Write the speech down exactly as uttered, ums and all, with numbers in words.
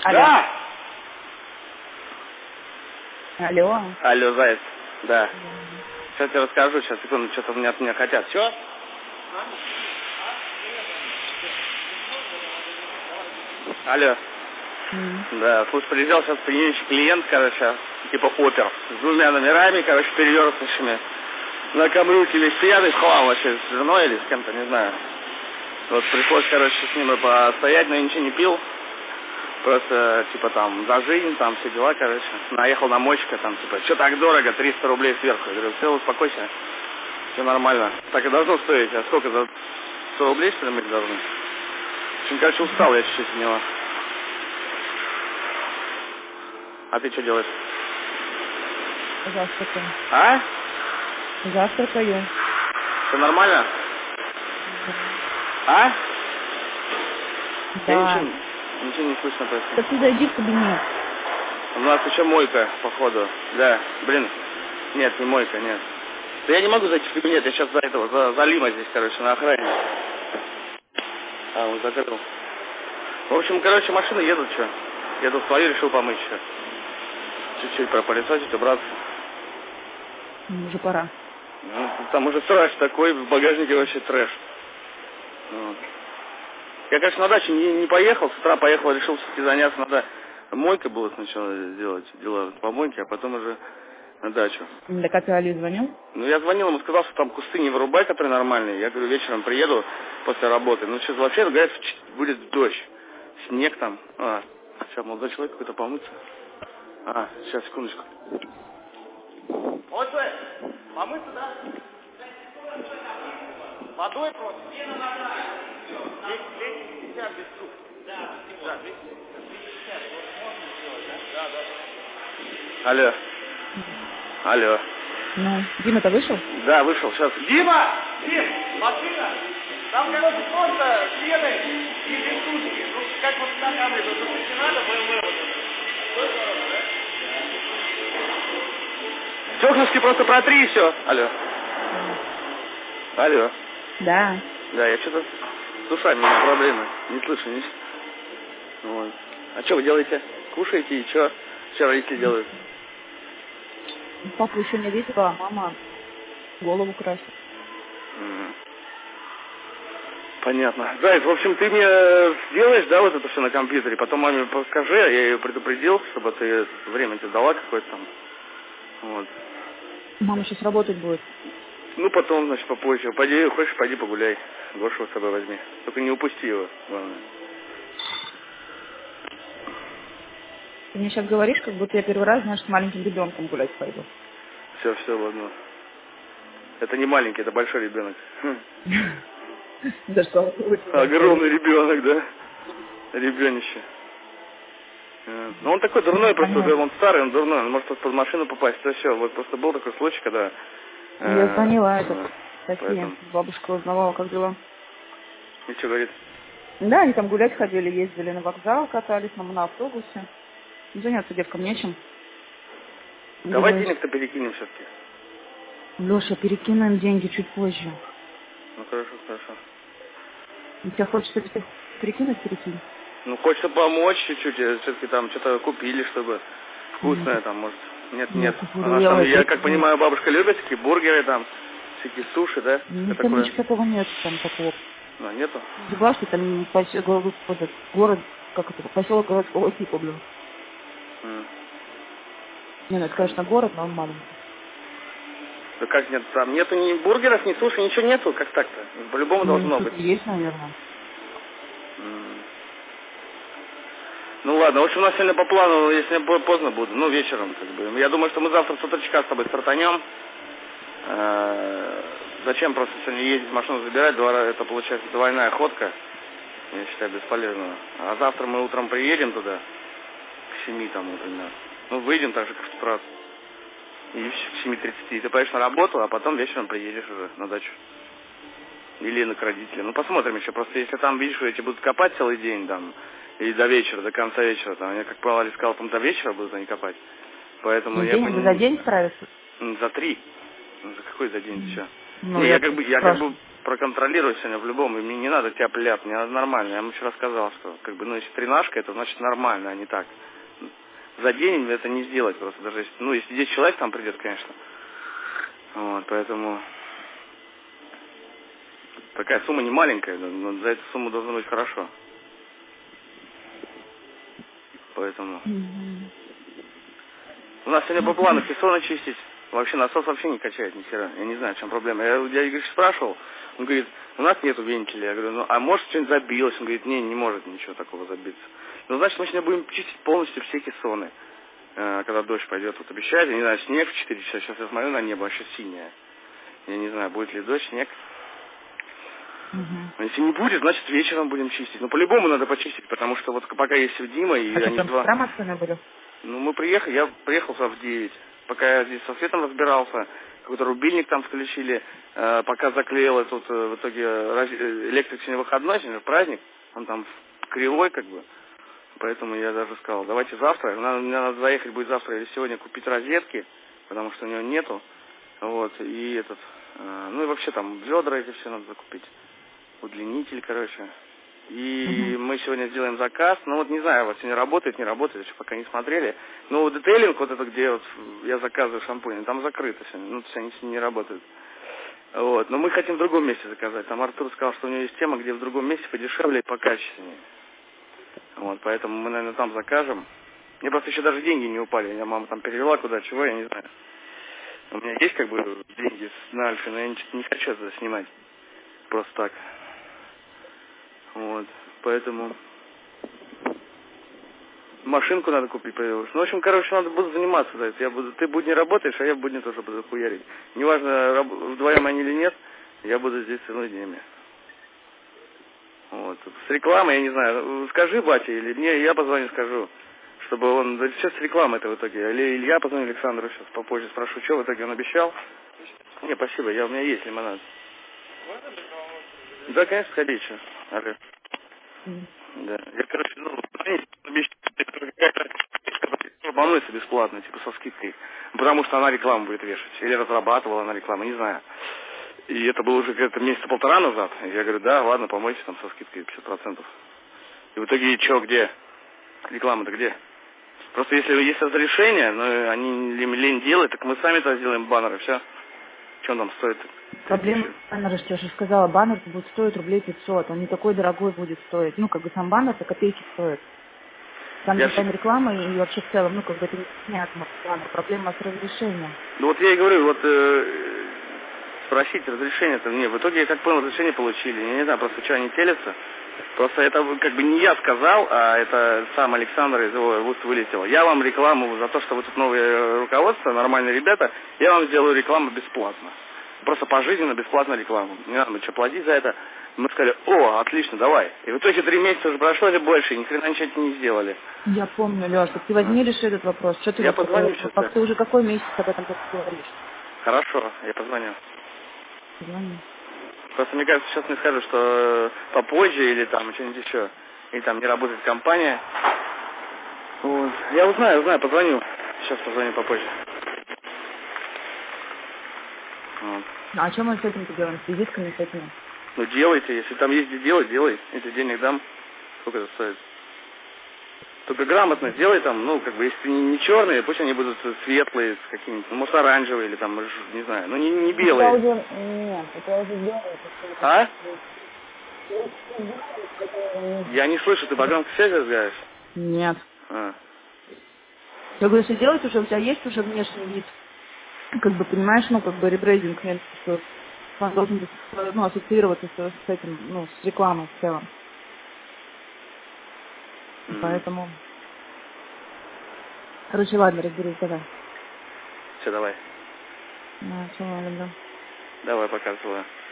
Алло. Да! Алло. Алло, Заяц. Да. Сейчас я расскажу, сейчас, секунду, что-то у меня от меня хотят. Что? Алло. Mm. Да, слушай, приезжал сейчас приемщик клиент, короче, типа опер, с двумя номерами, короче, перевернутыми. На камрюке весь пьяный в хлам вообще, с женой или с кем-то, не знаю. Вот пришлось, короче, с ним постоять, но я ничего не пил. Просто, типа, там, за жизнь, там, все дела, короче. Наехал на мойщика, там, типа, что так дорого, триста рублей сверху. Я говорю, все, успокойся, все нормально. Так и должно стоить. А сколько, за сто рублей, что ли, мы должны? В общем, короче, устал я чуть-чуть от него. А ты что делаешь? Завтракаю. А? Завтракаю. Все нормально? А? Да. Я ничего, ничего не слышно просто. Так ты зайди в кабинет. У нас еще мойка, походу. Да, блин. Нет, не мойка, нет. Да я не могу зайти в кабинет, я сейчас за этого, за, за Лима здесь, короче, на охране. А, он закрыл. В общем, короче, машины едут, что. Я тут свою решил помыть еще. Чуть-чуть пропылесосить, убраться. Ну, уже пора. Ну, там уже трэш такой, в багажнике вообще трэш. Вот. Я, конечно, на дачу не, не поехал, с утра поехал, решил все-таки заняться, надо мойкой было сначала сделать дела по мойке, а потом уже на дачу. Так а ты Али звонил? Ну, я звонил ему, сказал, что там кусты не вырубай, которые нормальные. Я говорю, вечером приеду после работы. Ну, сейчас вообще, говорят, будет дождь, снег там. А, сейчас молодой человек какой-то помыться. А, сейчас, секундочку. Вот что, помыться, да? Водой просто. двести пятьдесят без суп. Да, да, двести пятьдесят. Можно сделать, да? Да, да. Алло. Алло. Ну, Дима-то вышел? Да, вышел, сейчас. Дима! Дим! Машина! Там, короче, просто стены и рисунки. Ну, как вот на камере, потому что не надо, БМВ вот это. Чёкнушки просто протри и все. Алло. Алло. Да. Да, я что-то с ушами у меня проблемы. Не слышу, не... Вот. А что вы делаете? Кушаете и что? Что родители делают? Папа еще не видела, а мама голову красит. Mm. Понятно. Заяц, в общем, ты мне сделаешь, да, вот это все на компьютере, потом маме покажи, я ее предупредил, чтобы ты время тебе дала какое-то там. Вот. Мама сейчас работать будет. Ну, потом, значит, попозже. Пойди, хочешь, пойди погуляй. Гошу с собой возьми. Только не упусти его, главное. Ты мне сейчас говоришь, как будто я первый раз, знаешь, с маленьким ребенком гулять пойду. Все, все, ладно. Это не маленький, это большой ребенок. Да что? Огромный ребенок, да? Ребенище. Ну, он такой дурной, просто он старый, он дурной, он может под машину попасть. Это все. Вот просто был такой случай, когда... Я звонила этот, София, Поэтому... бабушка узнавала, как дела. И что говорит? Да, они там гулять ходили, ездили на вокзал, катались на, на автобусе. Заняться деткам нечем. Давай Думаю, денег-то перекинем все-таки. Леша, перекинем деньги чуть позже. Ну, хорошо, хорошо. И тебе хочется перекинуть, перекинь? Ну, хочется помочь чуть-чуть, все-таки там что-то купили, чтобы вкусное там, может. Нет, нет. Она там, я как понимаю, бабушка любит такие бургеры там, всякие суши, да? Нет, там ничего такого нет, там такого. А, нету? Согласен, там поселок, город, как это, поселок городского типа, блин. Mm. Не, ну это, конечно, город, но он маленький. Да как нет, там нету ни бургеров, ни суши, ничего нету, как так-то? По-любому Ну, должно быть. Есть, наверное. Mm. Ну ладно, в общем, у нас сегодня по плану, если я поздно буду, ну вечером, как бы. Я думаю, что мы завтра с утречка с тобой стартанем. Зачем просто сегодня ездить, машину забирать, это получается двойная ходка, я считаю, бесполезно. А завтра мы утром приедем туда, к семи там, например. Ну, выйдем так же, как в тот раз. И к семи тридцати. Ты поедешь на работу, а потом вечером приедешь уже на дачу. Или на к родителям. Ну, посмотрим еще. Просто если там, видишь, эти будут копать целый день, там, и до вечера, до конца вечера, там, я, как правило, искал, там, до вечера будут они копать. Поэтому ну, я... День, бы... За день справишься? За три. Ну, за какой за день еще? Ну, Не, я, я как бы, я как бы проконтролирую сегодня в любом, и мне не надо тяп-ляп, мне надо нормально. Я ему вчера сказал, что, как бы, ну, если тренажка, это значит нормально, а не так. За день это не сделать просто, даже если, ну, если десять человек там придет, конечно. Вот, поэтому такая сумма не маленькая, но за эту сумму должно быть хорошо. Поэтому... Мгм. У нас сегодня по плану кессоны чистить. Вообще насос вообще не качает ни хера. Я не знаю, в чем проблема. Я у дяди Гриши спрашивал, он говорит, у нас нету вентиля. Я говорю, ну а может что-нибудь забилось? Он говорит, не, не может ничего такого забиться. Ну, значит, мы сегодня будем чистить полностью все кессоны. Э, когда дождь пойдет, вот обещают, я не знаю, снег в четыре часа, сейчас я смотрю на небо, вообще синее. Я не знаю, будет ли дождь, снег. Мгм. Но если не будет, значит вечером будем чистить. Но по-любому надо почистить, потому что вот пока есть Дима и А что, они прям с два... утра машины были? Ну, мы приехали, я приехал сюда в девять. Пока я здесь со светом разбирался, какой-то рубильник там включили, э, пока заклеил тут э, в итоге раз- э, электрик сегодня выходной, сегодня праздник, он там кривой как бы. Поэтому я даже сказал, давайте завтра, надо, мне надо заехать будет завтра или сегодня купить розетки, потому что у него нету. Вот, и этот, э, ну и вообще там ведра эти все надо закупить. Удлинитель, короче. И Мгм. мы сегодня сделаем заказ. Ну вот не знаю, вот сегодня работает, не работает, еще пока не смотрели. Но вот детейлинг, вот это, где вот я заказываю шампунь, там закрыто сегодня. Ну, то есть они сегодня не работают. Вот. Но мы хотим в другом месте заказать. Там Артур сказал, что у него есть тема, где в другом месте подешевле и покачественнее. Вот, поэтому мы, наверное, там закажем. Мне просто еще даже деньги не упали. Я мама там перевела куда, чего, я не знаю. У меня есть как бы деньги на Альфе, но я не, не хочу это снимать. Просто так. Вот, поэтому машинку надо купить, появилась. Ну, в общем, короче, надо буду заниматься, да, я буду, ты будни работаешь, а я будни тоже буду хуярить. Неважно, раб, вдвоем они или нет, я буду здесь целыми днями. Вот, с рекламой, я не знаю, скажи бате или мне, я позвоню, скажу, чтобы он, да что с рекламой-то в итоге, или Илья позвоню Александру сейчас попозже, спрошу, что в итоге он обещал. Не, спасибо, я, у меня есть лимонад. Да, конечно, сходи, что. Ага. Мгм. Да. Я, короче, ну, они обещали, какая-то волнуется бесплатно, типа со скидкой. Потому что она рекламу будет вешать. Или разрабатывала она рекламу, не знаю. И это было уже где-то месяца полтора назад. И я говорю, да, ладно, помойте там со скидкой пятьдесят процентов. И в итоге, что, где? Реклама-то где? Просто если есть разрешение, но они лень делать, так мы сами то сделаем баннеры, все. Что он там стоит? пять Проблема тысяч. баннера, что я же сказала, баннер будет стоить рублей пятьсот, он не такой дорогой будет стоить. Ну, как бы сам баннер-то копейки стоит. Сам Я всег- дизайн рекламы и вообще в целом, ну, как бы это не снятно баннер, проблема с разрешением. Ну вот я и говорю, вот э, спросить разрешение-то мне. В итоге, я как понял, разрешение получили. Я не знаю, просто что они телятся. Просто это как бы не я сказал, а это сам Александр из его уст вылетел. Я вам рекламу за то, что вы тут новое руководство, нормальные ребята, я вам сделаю рекламу бесплатно. Просто пожизненно бесплатно рекламу. Не надо что платить за это. Мы сказали, о, отлично, давай. И в итоге три месяца уже прошло или больше, и ни хрена ничего не сделали. Я помню, Леш, так ты А. возьми, реши этот вопрос. Что ты Я вот, позвоню э, сейчас, да. как ты уже какой месяц об этом только говоришь? Хорошо, я позвоню. Звони. Просто мне кажется, сейчас мне скажут, что э, попозже или там что-нибудь еще. Или там не работает компания. Вот. Я узнаю, узнаю, позвоню. Сейчас позвоню попозже. Вот. А о чем мы с этим делаем? С визитками с этими? Ну делайте, если там есть где делать, делай. Если денег дам, сколько это стоит. Только грамотно сделай там, ну, как бы, если не, не черные, пусть они будут светлые, с какими-нибудь, ну, может, оранжевые или там, ж- не знаю, ну, не, не Я белые. уже, нет, это я уже сделала, это всё, это А? всё. Я не слышу, ты по громкой связи разговариваешь? Нет. А. Я говорю, если делать уже, у тебя есть уже внешний вид, как бы, понимаешь, ну, как бы ребрейдинг, нет, что он должен быть, ну, ассоциироваться с, с этим, ну, с рекламой в целом. И М. поэтому, короче, ладно, разберись, давай. Все, давай. Да, все, люблю. Давай, показывай.